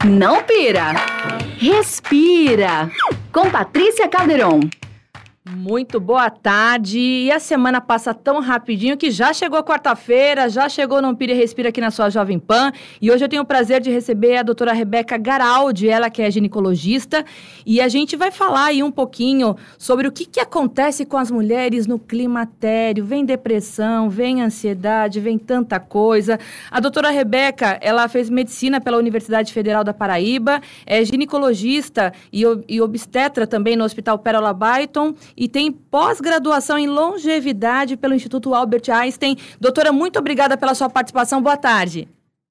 Não pira, respira. Com Patrícia Calderon. Muito boa tarde. E a semana passa tão rapidinho que já chegou quarta-feira, já chegou Não Pira e Respira aqui na sua Jovem Pan. E hoje eu tenho o prazer de receber a doutora Rebeca Garaldi, ela que é ginecologista. E a gente vai falar aí um pouquinho sobre o que acontece com as mulheres no climatério. Vem depressão, vem ansiedade, vem tanta coisa. A doutora Rebeca, ela fez medicina pela Universidade Federal da Paraíba, é ginecologista e obstetra também no Hospital Pérola Byton, e tem pós-graduação em longevidade pelo Instituto Albert Einstein. Doutora, muito obrigada pela sua participação. Boa tarde.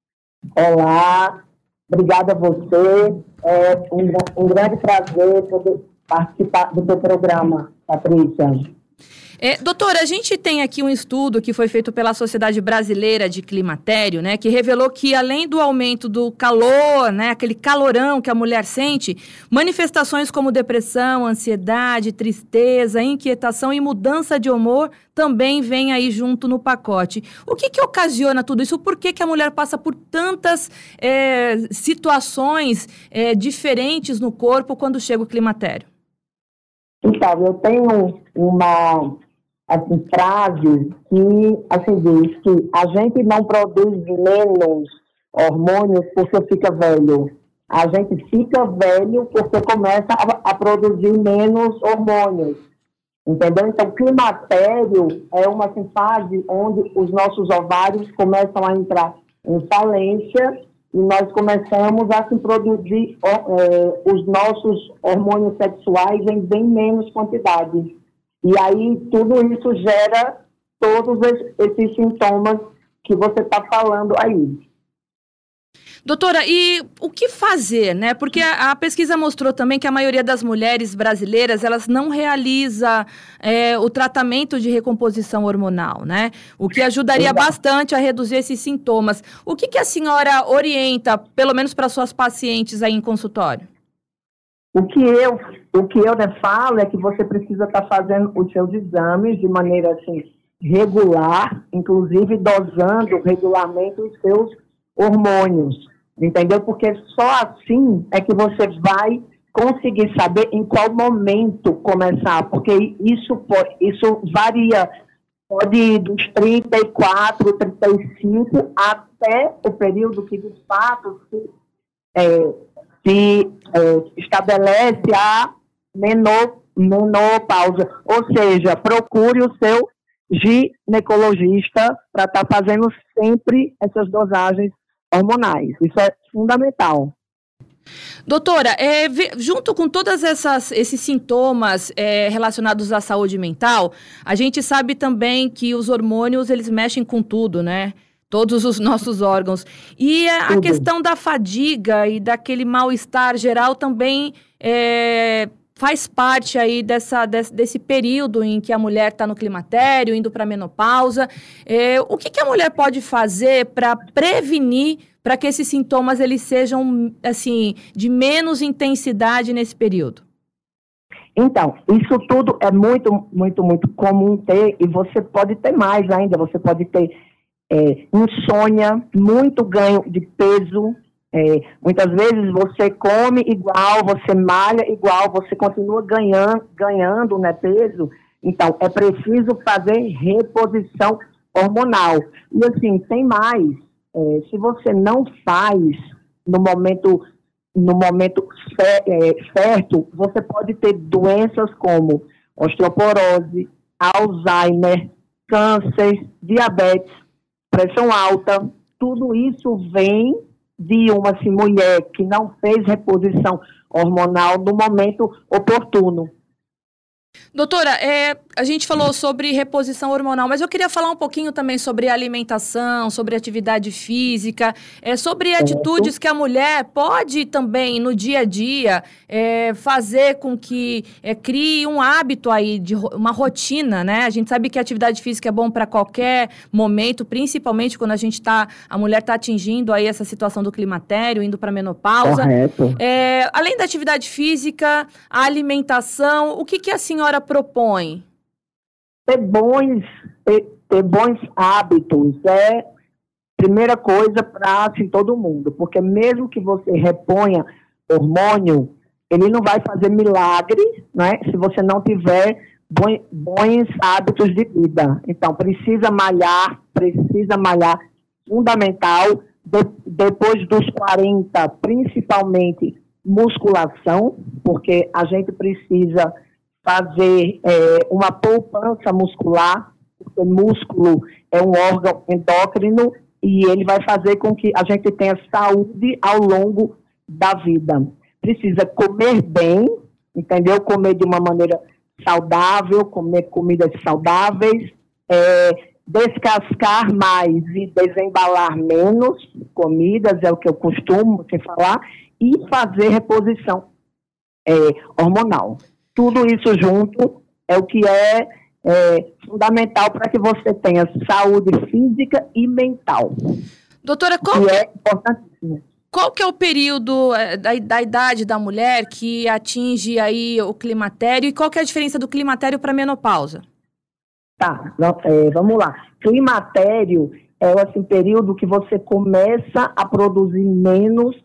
Olá, obrigada a você. É um grande prazer poder participar do seu programa, Patrícia. Doutora, a gente tem aqui um estudo que foi feito pela Sociedade Brasileira de Climatério, né, que revelou que além do aumento do calor, né, aquele calorão que a mulher sente, manifestações como depressão, ansiedade, tristeza, inquietação e mudança de humor também vêm aí junto no pacote. O que ocasiona tudo isso? Por que a mulher passa por tantas situações diferentes no corpo quando chega o climatério? Então, eu tenho uma frase que diz que a gente não produz menos hormônios porque fica velho. A gente fica velho porque começa a produzir menos hormônios. Entendeu? Então, o climatério é uma fase onde os nossos ovários começam a entrar em falência e nós começamos a se produzir os nossos hormônios sexuais em bem menos quantidade. E aí, tudo isso gera todos esses sintomas que você está falando aí. Doutora, e o que fazer, né? Porque a pesquisa mostrou também que a maioria das mulheres brasileiras, elas não realiza o tratamento de recomposição hormonal, né? O que ajudaria bastante a reduzir esses sintomas. O que a senhora orienta, pelo menos para suas pacientes aí em consultório? O que eu falo é que você precisa estar fazendo os seus exames de maneira regular, inclusive dosando regularmente os seus hormônios, entendeu? Porque só assim é que você vai conseguir saber em qual momento começar, porque isso varia, pode ir dos 34, 35 até o período que de fato se estabelece a menopausa, ou seja, procure o seu ginecologista para estar fazendo sempre essas dosagens hormonais. Isso é fundamental. Doutora, junto com todos esses sintomas relacionados à saúde mental, a gente sabe também que os hormônios, eles mexem com tudo, né? Todos os nossos órgãos. E a questão da fadiga e daquele mal-estar geral também faz parte aí desse período em que a mulher está no climatério, indo para a menopausa. O que a mulher pode fazer para prevenir, para que esses sintomas eles sejam assim, de menos intensidade nesse período? Então, isso tudo é muito, muito, muito comum ter, e você pode ter mais ainda, você pode ter insônia, muito ganho de peso. Muitas vezes você come igual, você malha igual, você continua ganhando, né, peso. Então, é preciso fazer reposição hormonal. E assim, tem mais. Se você não faz no momento certo, você pode ter doenças como osteoporose, Alzheimer, câncer, diabetes, pressão alta. Tudo isso vem de uma mulher que não fez reposição hormonal no momento oportuno. Doutora, a gente falou sobre reposição hormonal, mas eu queria falar um pouquinho também sobre alimentação, sobre atividade física, sobre atitudes que a mulher pode também, no dia a dia, fazer com que crie um hábito aí, de uma rotina, né? A gente sabe que a atividade física é bom para qualquer momento, principalmente quando a mulher está atingindo aí essa situação do climatério, indo para a menopausa. Correto. Além da atividade física, a alimentação, o que a senhora propõe? Ter bons hábitos primeira coisa para assim, todo mundo, porque mesmo que você reponha hormônio, ele não vai fazer milagre, né, se você não tiver bons hábitos de vida. Então, precisa malhar, fundamental, depois dos 40, principalmente musculação, porque a gente precisa fazer uma poupança muscular, porque músculo é um órgão endócrino e ele vai fazer com que a gente tenha saúde ao longo da vida. Precisa comer bem, entendeu? Comer de uma maneira saudável, comer comidas saudáveis, descascar mais e desembalar menos comidas, é o que eu costumo falar, e fazer reposição hormonal. Tudo isso junto é o que é fundamental para que você tenha saúde física e mental. Doutora, é importantíssimo. Qual que é o período da idade da mulher que atinge aí o climatério e qual que é a diferença do climatério para a menopausa? Tá, vamos lá. Climatério é assim, período que você começa a produzir menos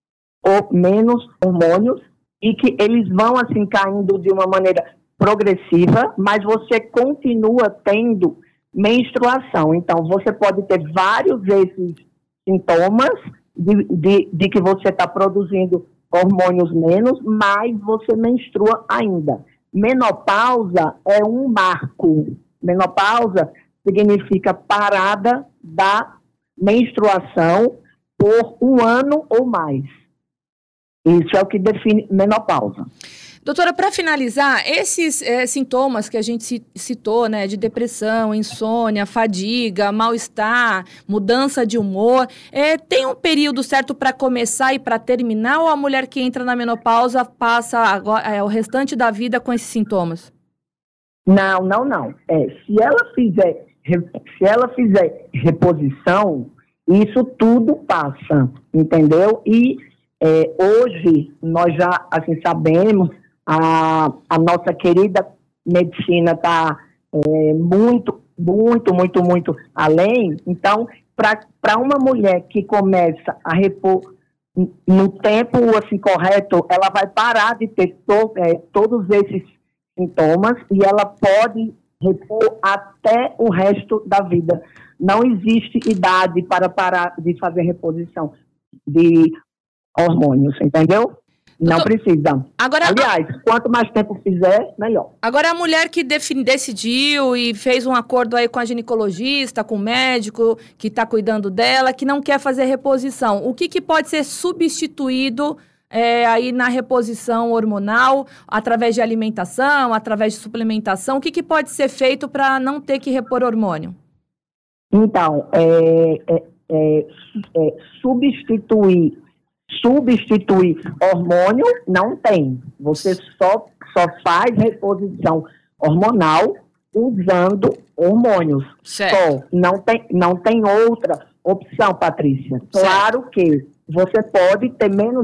hormônios e que eles vão assim caindo de uma maneira progressiva, mas você continua tendo menstruação. Então, você pode ter vários desses sintomas de que você está produzindo hormônios menos, mas você menstrua ainda. Menopausa é um marco. Menopausa significa parada da menstruação por 1 ano ou mais. Isso é o que define menopausa. Doutora, para finalizar, esses sintomas que a gente citou, né, de depressão, insônia, fadiga, mal-estar, mudança de humor, tem um período certo para começar e para terminar, ou a mulher que entra na menopausa passa agora, o restante da vida com esses sintomas? Não. Se ela fizer reposição, isso tudo passa, entendeu? E hoje nós já assim, sabemos, a nossa querida medicina está muito além. Então, para uma mulher que começa a repor no tempo assim, correto, ela vai parar de ter todos esses sintomas e ela pode repor até o resto da vida. Não existe idade para parar de fazer reposição de hormônios, entendeu? Não precisa. Agora, aliás, quanto mais tempo fizer, melhor. Agora, a mulher que decidiu e fez um acordo aí com a ginecologista, com o médico que está cuidando dela, que não quer fazer reposição, o que pode ser substituído aí na reposição hormonal, através de alimentação, através de suplementação? O que pode ser feito para não ter que repor hormônio? Então, substituir hormônio não tem. Você só faz reposição hormonal usando hormônios. Certo. Só. Não tem outra opção, Patrícia. Certo. Claro que você pode ter menos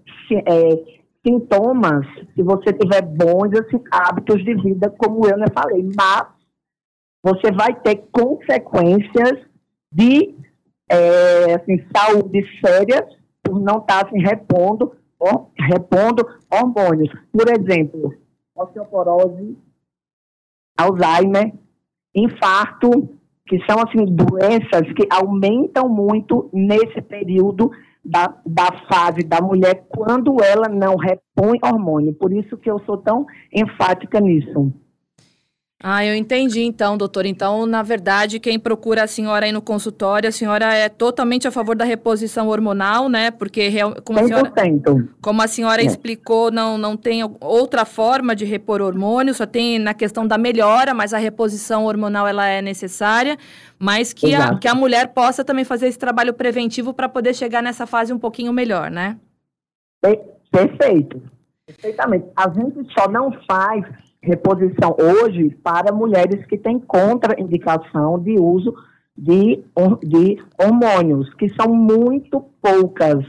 sintomas se você tiver bons assim, hábitos de vida, como eu falei, mas você vai ter consequências de assim, saúde sérias por não estar assim, repondo hormônios. Por exemplo, osteoporose, Alzheimer, infarto, que são assim, doenças que aumentam muito nesse período da fase da mulher quando ela não repõe hormônio. Por isso que eu sou tão enfática nisso. Eu entendi então, doutora. Então, na verdade, quem procura a senhora aí no consultório, a senhora é totalmente a favor da reposição hormonal, né? Porque, como a senhora explicou, não tem outra forma de repor hormônio, só tem na questão da melhora, mas a reposição hormonal ela é necessária, mas que a mulher possa também fazer esse trabalho preventivo para poder chegar nessa fase um pouquinho melhor, né? Perfeito. Perfeitamente. A gente só não faz reposição hoje para mulheres que têm contraindicação de uso de hormônios, que são muito poucas,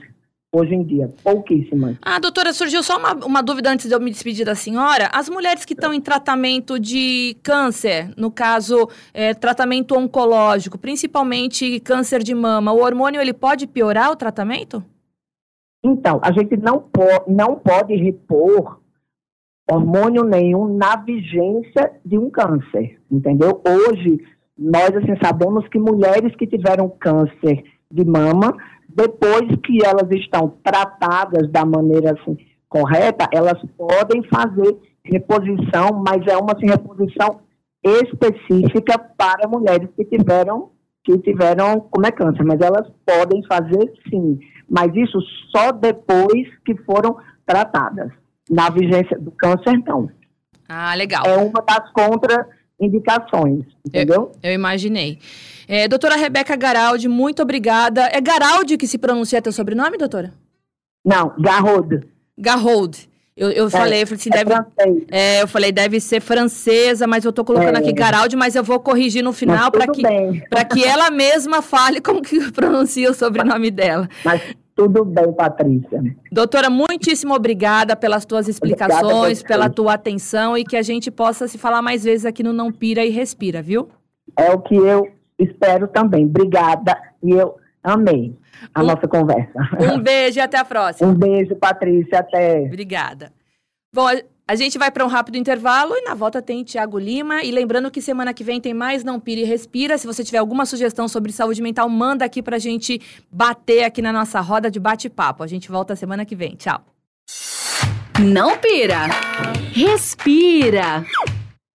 hoje em dia, pouquíssimas. Doutora, surgiu só uma dúvida antes de eu me despedir da senhora. As mulheres que estão em tratamento de câncer, no caso, tratamento oncológico, principalmente câncer de mama, o hormônio ele pode piorar o tratamento? Então, a gente não pode repor hormônio nenhum na vigência de um câncer, entendeu? Hoje, nós assim, sabemos que mulheres que tiveram câncer de mama, depois que elas estão tratadas da maneira assim, correta, elas podem fazer reposição, mas é uma assim, reposição específica para mulheres que tiveram câncer, mas elas podem fazer sim, mas isso só depois que foram tratadas. Na vigência do câncer, não. Legal. É uma das contraindicações, entendeu? Eu imaginei. Doutora Rebeca Garaldi, muito obrigada. É Garaldi que se pronuncia teu sobrenome, doutora? Não, Garraud. Garraud. Eu falei assim, francês. Eu falei, deve ser francesa, mas eu tô colocando aqui Garaldi, mas eu vou corrigir no final para que ela mesma fale como que pronuncia o sobrenome dela. Mas tudo bem, Patrícia. Doutora, muitíssimo obrigada pelas tuas explicações, pela tua atenção e que a gente possa se falar mais vezes aqui no Não Pira e Respira, viu? É o que eu espero também. Obrigada e eu amei a nossa conversa. Um beijo e até a próxima. Um beijo, Patrícia, até. Obrigada. Bom, a gente vai para um rápido intervalo e na volta tem Tiago Lima. E lembrando que semana que vem tem mais Não Pira e Respira. Se você tiver alguma sugestão sobre saúde mental, manda aqui pra gente bater aqui na nossa roda de bate-papo. A gente volta semana que vem. Tchau. Não pira. Respira.